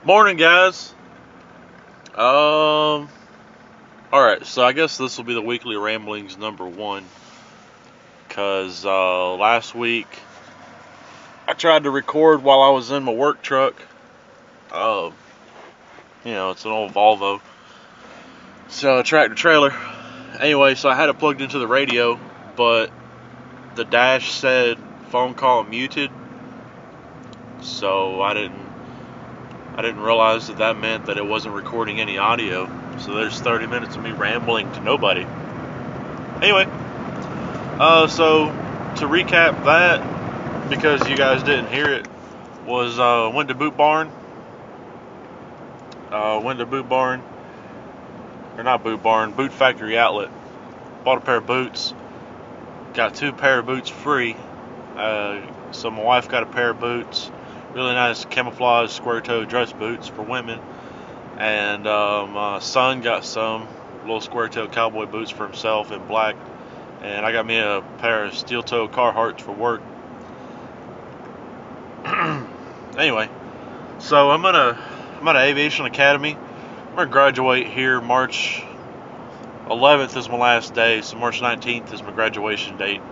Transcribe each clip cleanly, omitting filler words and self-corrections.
Morning, guys. Alright, so I guess this will be the weekly ramblings number one. Because last week I tried to record while I was in my work truck. It's an old Volvo. So, tractor trailer. Anyway, so I had it plugged into the radio, but the dash said phone call muted. So I didn't realize that meant that it wasn't recording any audio. So there's 30 minutes of me rambling to nobody. Anyway, so to recap that, because you guys didn't hear it, was went to Boot Barn. Boot Factory Outlet. Bought a pair of boots. Got 2 pair of boots free. So my wife got a pair of boots. Really nice camouflage square toe dress boots for women. And my son got some little square toe cowboy boots for himself in black. And I got me a pair of steel toe Carhartts for work. Anyway, so I'm at Aviation Academy. I'm gonna graduate here March 11th is my last day, so March 19th is my graduation date.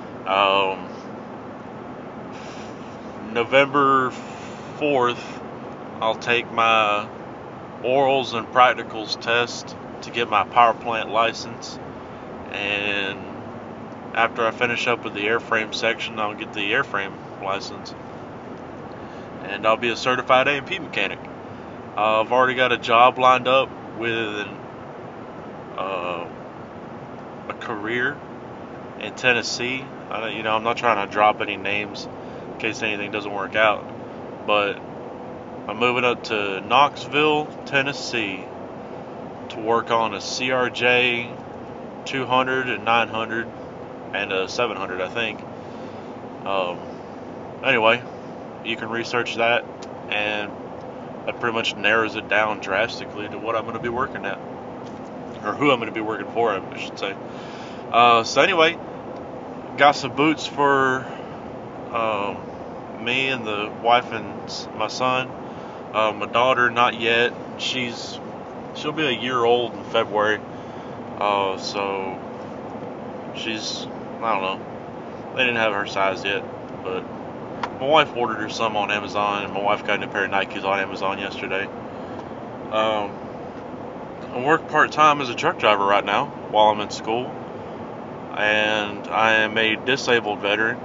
November 4th, I'll take my orals and practicals test to get my power plant license, and after I finish up with the airframe section, I'll get the airframe license, and I'll be a certified A&P mechanic. I've already got a job lined up with a career in Tennessee. I'm not trying to drop any names in case anything doesn't work out, but I'm moving up to Knoxville, Tennessee to work on a CRJ 200 and 900 and a 700, I think. Anyway, you can research that, and that pretty much narrows it down drastically to what I'm going to be working at, or who I'm going to be working for, I should say. So anyway, got some boots for me and the wife and my son. My daughter, not yet. She'll be a year old in February. So she's, I don't know. They didn't have her size yet, but my wife ordered her some on Amazon, and my wife got a new pair of Nikes on Amazon yesterday. I work part-time as a truck driver right now while I'm in school, and I am a disabled veteran,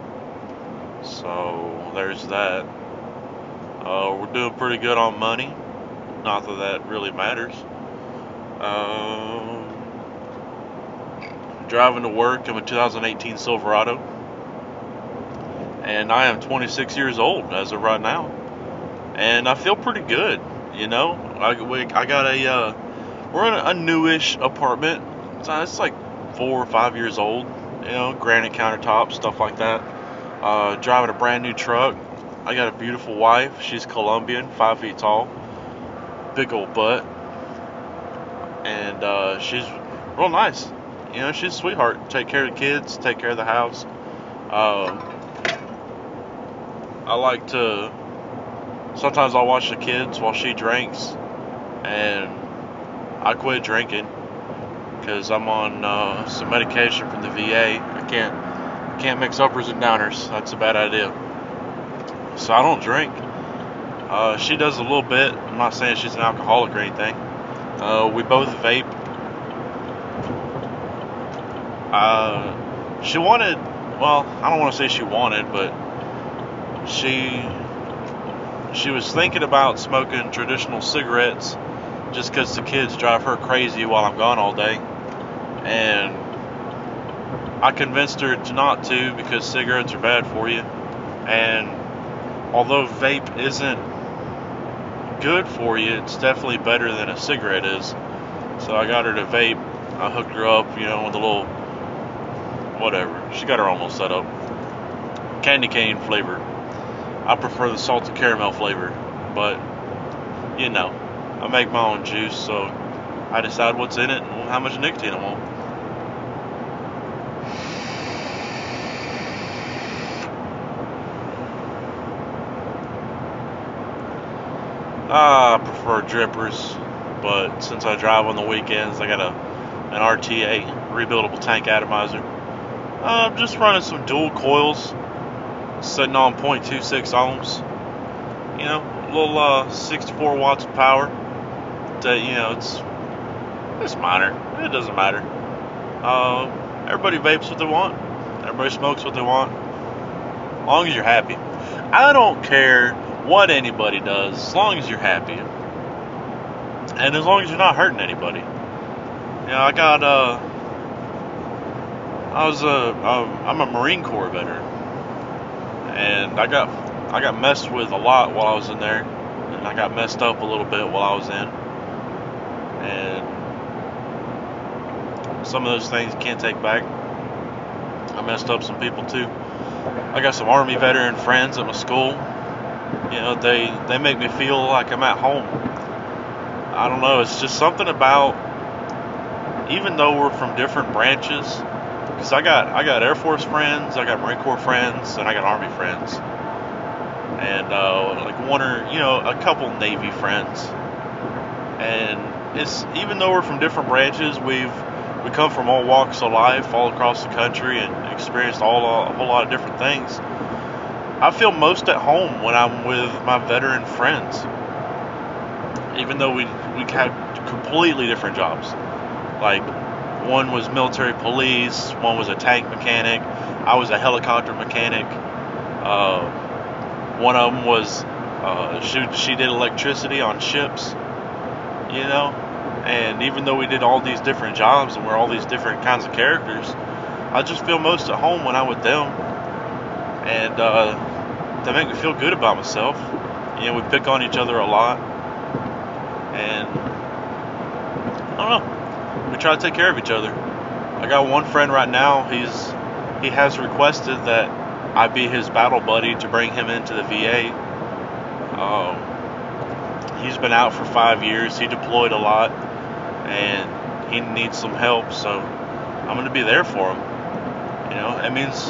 so there's that. We're doing pretty good on money, not that really matters. Driving to work, I'm a 2018 Silverado, and I am 26 years old as of right now, and I feel pretty good. I got we're in a newish apartment. It's like 4 or 5 years old. Granite countertops, stuff like that. Driving a brand new truck. I got a beautiful wife. She's Colombian, 5 feet tall, big old butt, and she's real nice. She's a sweetheart. Take care of the kids, take care of the house. Sometimes I'll watch the kids while she drinks, and I quit drinking because I'm on some medication from the VA. I can't mix uppers and downers. That's a bad idea. So I don't drink. She does a little bit. I'm not saying she's an alcoholic or anything. We both vape. She wanted, well, I don't want to say she wanted, but she was thinking about smoking traditional cigarettes just because the kids drive her crazy while I'm gone all day. And I convinced her not to, because cigarettes are bad for you. And although vape isn't good for you, it's definitely better than a cigarette is. So I got her to vape. I hooked her up, with a little whatever. She got her almost set up. Candy cane flavor. I prefer the salted caramel flavor, but I make my own juice, so I decide what's in it and how much nicotine I want. I prefer drippers, but since I drive on the weekends, I got an RTA, rebuildable tank atomizer. I'm just running some dual coils, sitting on 0.26 ohms. You know, a little 64 watts of power. It's minor. It doesn't matter. Everybody vapes what they want. Everybody smokes what they want. As long as you're happy. I don't care what anybody does, as long as you're happy. And as long as you're not hurting anybody. I'm a Marine Corps veteran. And I got messed with a lot while I was in there. And I got messed up a little bit while I was in. And some of those things you can't take back. I messed up some people too. I got some Army veteran friends at my school. They make me feel like I'm at home. I don't know, it's just something about, even though we're from different branches, because I got Air Force friends, I got Marine Corps friends, and I got Army friends. And a couple Navy friends. And it's, even though we're from different branches, we come from all walks of life, all across the country, and experienced a whole lot of different things. I feel most at home when I'm with my veteran friends, even though we had completely different jobs. Like, one was military police, one was a tank mechanic, I was a helicopter mechanic. One of them was she did electricity on ships. And even though we did all these different jobs and we're all these different kinds of characters, I just feel most at home when I'm with them. And they make me feel good about myself. We pick on each other a lot. And I don't know, we try to take care of each other. I got one friend right now, he has requested that I be his battle buddy to bring him into the VA. He's been out for 5 years. He deployed a lot, and he needs some help. So I'm going to be there for him. It means,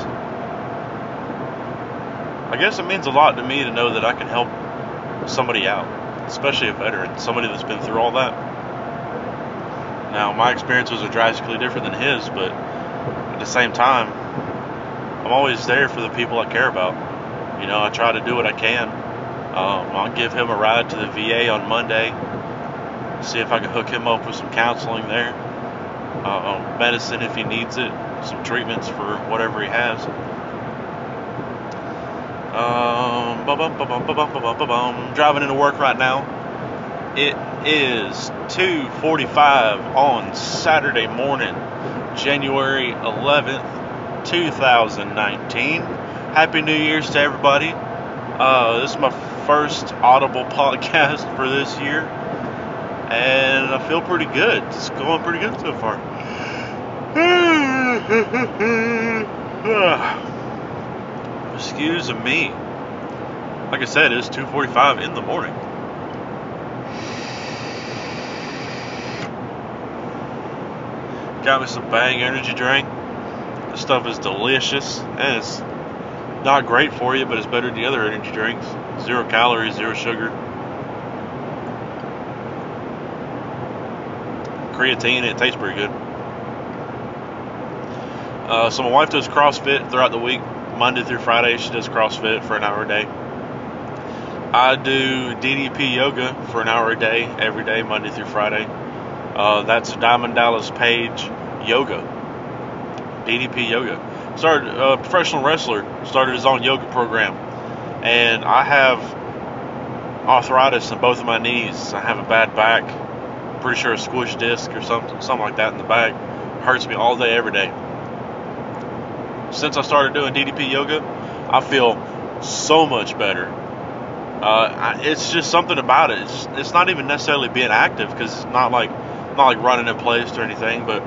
I guess it means a lot to me to know that I can help somebody out, especially a veteran, somebody that's been through all that. Now, my experiences are drastically different than his, but at the same time, I'm always there for the people I care about. I try to do what I can. I'll give him a ride to the VA on Monday, see if I can hook him up with some counseling there, medicine if he needs it, some treatments for whatever he has. Driving into work right now. It is 2:45 on Saturday morning, January 11th, 2019. Happy New Year's to everybody. This is my first Audible podcast for this year, and I feel pretty good. It's going pretty good so far. Excuse me. Like I said, it's 2:45 in the morning. Got me some Bang energy drink. This stuff is delicious, and it's not great for you, but it's better than the other energy drinks. 0 calories, 0 sugar. Creatine, it tastes pretty good. So my wife does CrossFit throughout the week, Monday through Friday. She does CrossFit for an hour a day. I do DDP yoga for an hour a day, every day, Monday through Friday. That's Diamond Dallas Page Yoga. DDP Yoga. Started a professional wrestler, started his own yoga program, and I have arthritis in both of my knees. I have a bad back, pretty sure a squish disc or something like that in the back. Hurts me all day, every day. Since I started doing DDP yoga, I feel so much better. It's just something about it. It's not even necessarily being active, because it's not like running in place or anything, but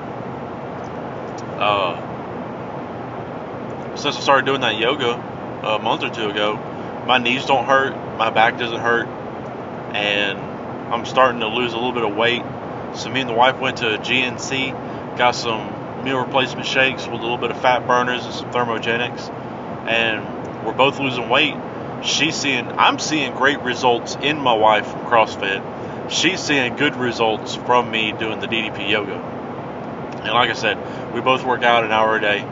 since I started doing that yoga a month or two ago, my knees don't hurt, my back doesn't hurt, and I'm starting to lose a little bit of weight. So me and the wife went to GNC, got some meal replacement shakes with a little bit of fat burners and some thermogenics, and we're both losing weight. I'm seeing great results in my wife from CrossFit. She's seeing good results from me doing the DDP yoga. And like I said, we both work out an hour a day,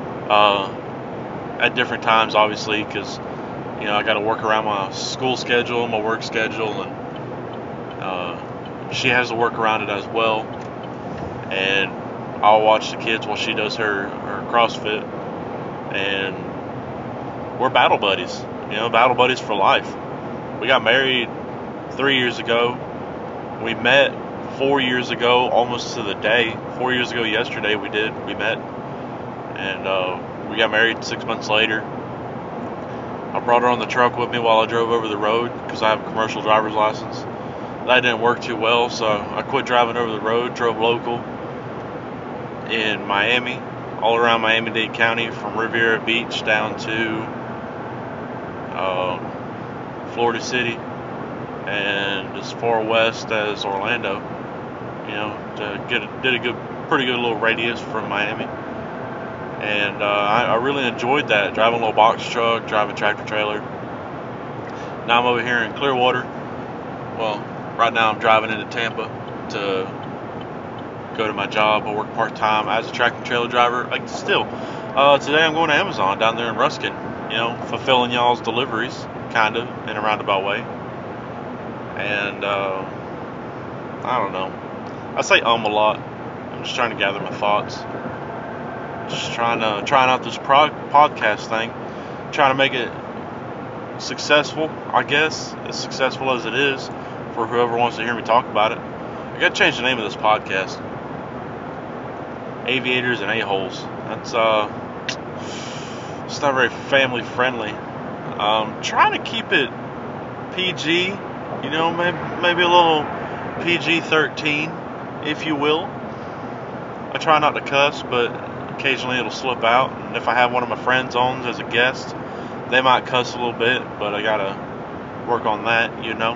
at different times, obviously, because I got to work around my school schedule, my work schedule, and she has to work around it as well. And I'll watch the kids while she does her CrossFit, and we're battle buddies. Battle buddies for life. We got married 3 years ago. We met 4 years ago, almost to the day. 4 years ago yesterday we met. And we got married 6 months later. I brought her on the truck with me while I drove over the road because I have a commercial driver's license. That didn't work too well, so I quit driving over the road, drove local in Miami, all around Miami-Dade County, from Riviera Beach down to Florida City and as far west as Orlando. Did a pretty good little radius from Miami. And I really enjoyed that, driving a little box truck, driving tractor trailer. Now I'm over here in Clearwater. Well, right now I'm driving into Tampa to go to my job. I work part-time as a tractor trailer driver. Today I'm going to Amazon down there in Ruskin, fulfilling y'all's deliveries, kind of, in a roundabout way. And I don't know. I say a lot. I'm just trying to gather my thoughts. Just trying out this podcast thing, trying to make it successful, I guess, as successful as it is for whoever wants to hear me talk about it. I gotta change the name of this podcast. Aviators and A-holes. That's it's not very family friendly. Trying to keep it PG, maybe a little PG-13, if you will. I try not to cuss, but occasionally it'll slip out, and if I have one of my friends on as a guest, they might cuss a little bit, but I gotta work on that,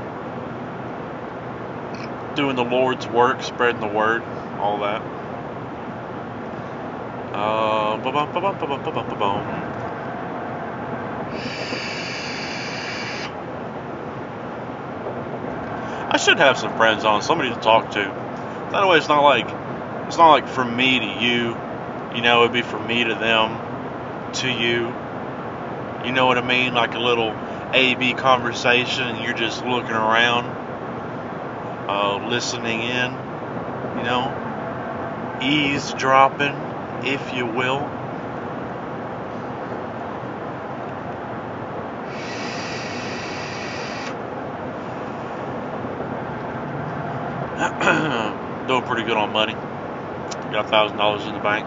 doing the Lord's work, spreading the word, all that. I should have some friends on, somebody to talk to. That way it's not like from me to you. It'd be from me to them, to you. You know what I mean? Like a little A-B conversation, and you're just looking around, listening in, eavesdropping, if you will. Doing pretty good on money. Got $1,000 in the bank.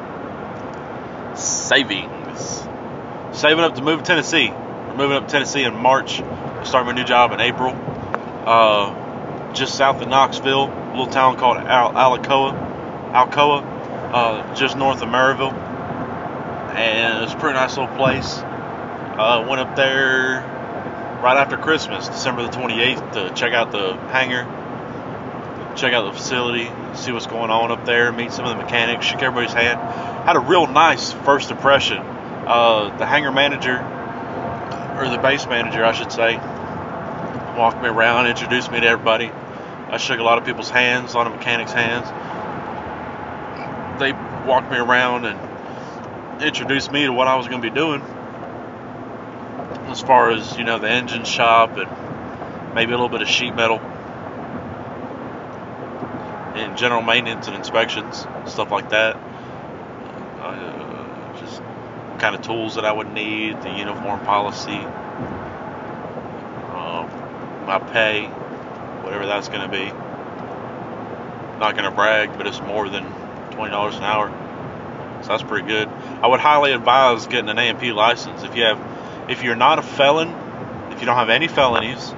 Saving up to move to Tennessee. We're moving up to Tennessee in March. Starting my new job in April. Just south of Knoxville, a little town called Alcoa, just north of Maryville. And it's a pretty nice little place. Went up there right after Christmas, December the 28th, to check out the hangar, check out the facility, see what's going on up there, meet some of the mechanics, shake everybody's hand. Had a real nice first impression. The hangar manager, or the base manager, I should say, walked me around, introduced me to everybody. I shook a lot of people's hands, a lot of mechanics' hands. They walked me around and introduced me to what I was going to be doing, as far as, the engine shop and maybe a little bit of sheet metal and general maintenance and inspections, stuff like that. Just kind of tools that I would need, the uniform policy, my pay, whatever that's going to be. Not going to brag, but it's more than $20 an hour, so that's pretty good. I would highly advise getting an A&P license if you're not a felon, if you don't have any felonies.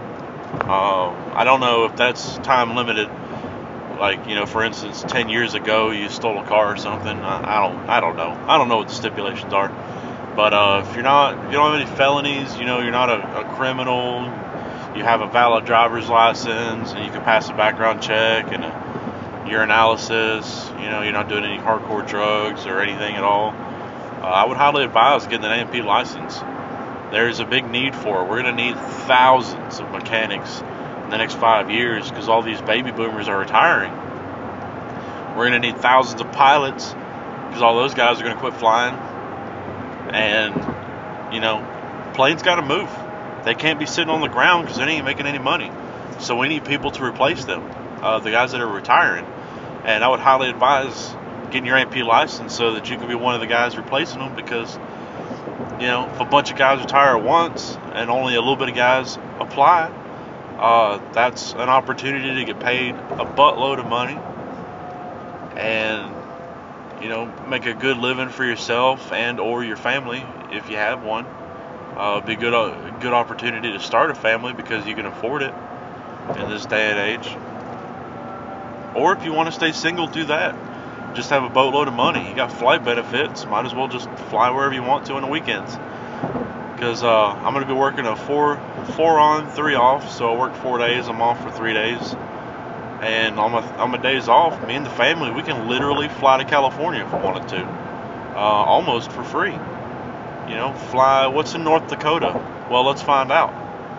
I don't know if that's time limited. Like, for instance, 10 years ago you stole a car or something. I don't know. I don't know what the stipulations are. But if you don't have any felonies, you're not a criminal, you have a valid driver's license, and you can pass a background check and a urinalysis, you're not doing any hardcore drugs or anything at all, I would highly advise getting an A&P license. there's a big need for it. We're going to need thousands of mechanics in the next 5 years because all these baby boomers are retiring. We're going to need thousands of pilots because all those guys are going to quit flying. And, planes got to move. They can't be sitting on the ground because they ain't making any money. So we need people to replace them, the guys that are retiring. And I would highly advise getting your AP license so that you can be one of the guys replacing them because, if a bunch of guys retire at once and only a little bit of guys apply, that's an opportunity to get paid a buttload of money and, make a good living for yourself and or your family if you have one. It'd be a good opportunity to start a family because you can afford it in this day and age. Or if you want to stay single, do that. Just have a boatload of money. You got flight benefits. Might as well just fly wherever you want to on the weekends. Because I'm going to be working a 4 on, 3 off. So I work 4 days. I'm off for 3 days. And on my days off, me and the family, we can literally fly to California if we wanted to. Almost for free. Fly. What's in North Dakota? Well, let's find out.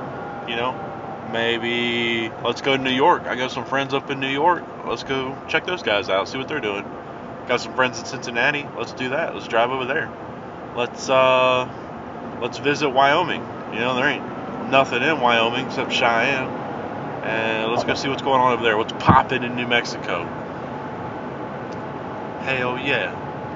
Maybe let's go to New York. I got some friends up in New York. Let's go check those guys out, see what they're doing. Got some friends in Cincinnati. Let's do that. Let's drive over there. Let's visit Wyoming. There ain't nothing in Wyoming except Cheyenne. And let's go see what's going on over there. What's popping in New Mexico? Hell yeah.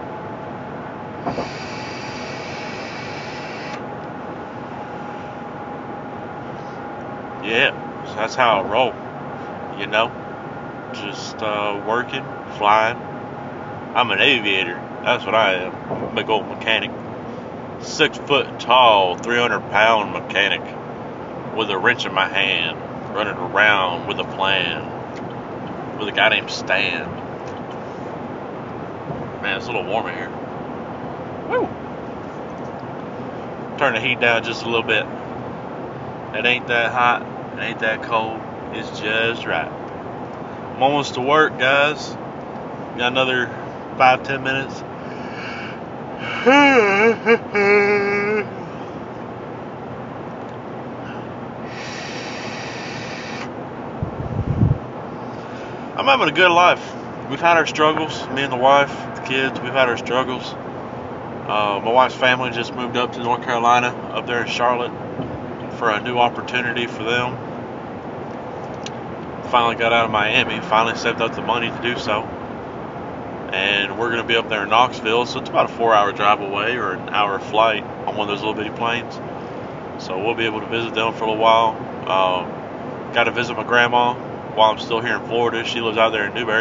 Yeah, so that's how I roll, just working, flying. I'm an aviator, that's what I am, I'm a big old mechanic. 6 foot tall, 300-pound mechanic with a wrench in my hand, running around with a plan, with a guy named Stan. Man, it's a little warm in here. Woo! Turn the heat down just a little bit. It ain't that hot. It ain't that cold. It's just right. I'm almost to work, guys. Got another 5-10 minutes. I'm having a good life. We've had our struggles. Me and the wife, the kids, we've had our struggles. My wife's family just moved up to North Carolina, up there in Charlotte, for a new opportunity for them. Finally got out of Miami, finally saved up the money to do so. And we're going to be up there in Knoxville, so it's about a 4-hour drive away or an hour flight on one of those little bitty planes. So we'll be able to visit them for a little while. Got to visit my grandma while I'm still here in Florida. She lives out there in Newberry.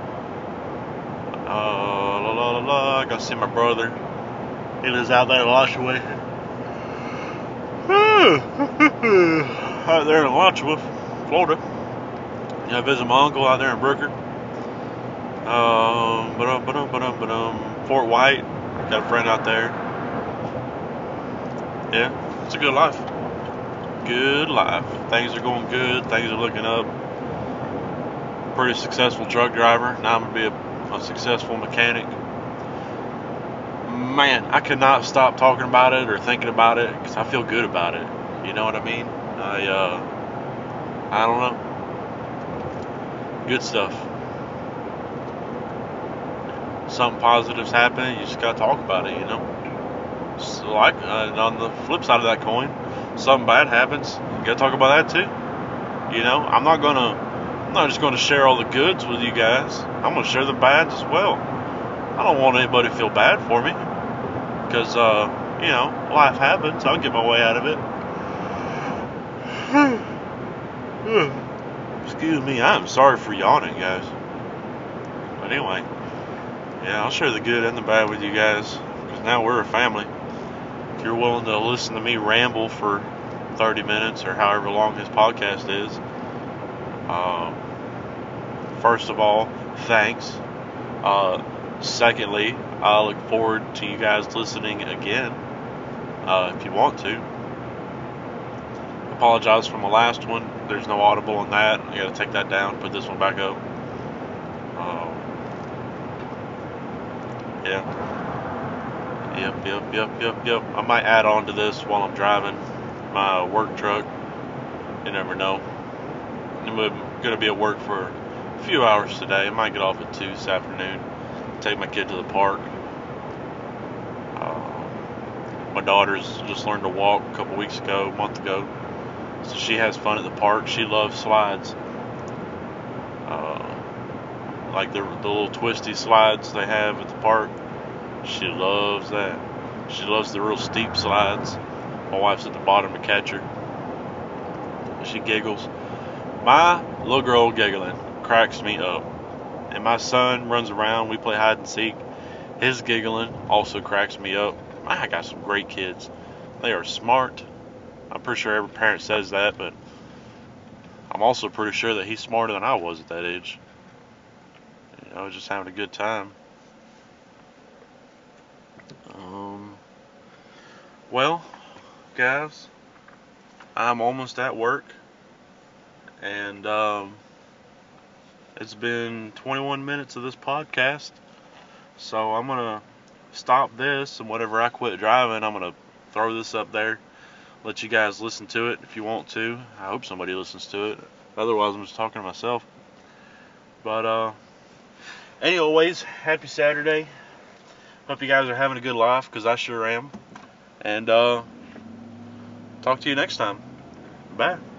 I got to see my brother. He lives out there in Alachua. Out there in Alachua, Florida. Visit my uncle out there in Brooker. Fort White, got a friend out there. Yeah, it's a good life. Good life. Things are going good. Things are looking up. Pretty successful truck driver. Now I'm going to be a successful mechanic. Man, I could not stop talking about it or thinking about it because I feel good about it. You know what I mean? I don't know. Good stuff. Something positive's happening, you just gotta talk about it, So on the flip side of that coin, something bad happens, you gotta talk about that too. I'm not just gonna share all the goods with you guys. I'm gonna share the bads as well. I don't want anybody to feel bad for me because life happens. I'll get my way out of it. Excuse me, I'm sorry for yawning, guys. But anyway, yeah, I'll share the good and the bad with you guys because now we're a family. If you're willing to listen to me ramble for 30 minutes or however long his podcast is, first of all, thanks. Secondly, I look forward to you guys listening again if you want to. Apologize for my last one. There's no audible in that. I gotta take that down, put this one back up. Yeah. Yep. I might add on to this while I'm driving my work truck. You never know. I'm going to be at work for a few hours today. I might get off at 2 this afternoon. Take my kid to the park. My daughter's just learned to walk a month ago. So she has fun at the park. She loves slides. Like the little twisty slides they have at the park. She loves that. She loves the real steep slides. My wife's at the bottom to catch her. She giggles. My little girl giggling cracks me up. And my son runs around. We play hide and seek. His giggling also cracks me up. I got some great kids. They are smart. I'm pretty sure every parent says that, but I'm also pretty sure that he's smarter than I was at that age. I was just having a good time. Well, guys, I'm almost at work, and it's been 21 minutes of this podcast, so I'm gonna stop this, and whenever I quit driving, I'm gonna throw this up there, let you guys listen to it if you want to. I hope somebody listens to it. Otherwise, I'm just talking to myself. But anyways, happy Saturday. Hope you guys are having a good life, because I sure am. And talk to you next time. Bye.